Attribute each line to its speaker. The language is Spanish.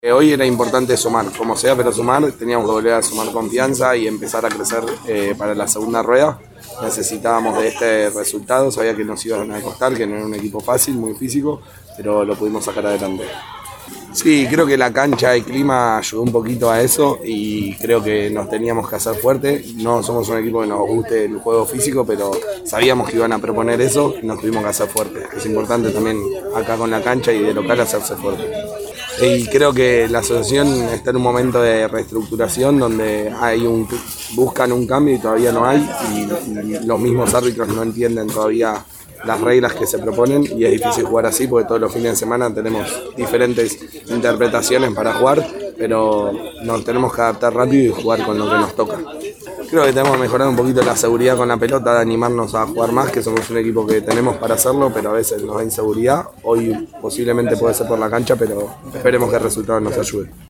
Speaker 1: Hoy era importante sumar, como sea, pero sumar, teníamos que volver a sumar confianza y empezar a crecer para la segunda rueda. Necesitábamos de este resultado, sabía que nos iban a costar, que no era un equipo fácil, muy físico, pero lo pudimos sacar adelante. Sí, creo que la cancha, el clima ayudó un poquito a eso y creo que nos teníamos que hacer fuerte. No somos un equipo que nos guste el juego físico, pero sabíamos que iban a proponer eso y nos tuvimos que hacer fuerte. Es importante también acá con la cancha y de local hacerse fuerte. Y creo que la asociación está en un momento de reestructuración donde buscan un cambio y todavía no hay, y los mismos árbitros no entienden todavía las reglas que se proponen y es difícil jugar así porque todos los fines de semana tenemos diferentes interpretaciones para jugar, pero nos tenemos que adaptar rápido y jugar con lo que nos toca. Creo que tenemos que mejorar un poquito la seguridad con la pelota, de animarnos a jugar más, que somos un equipo que tenemos para hacerlo, pero a veces nos da inseguridad. Hoy posiblemente puede ser por la cancha, pero esperemos que el resultado nos ayude.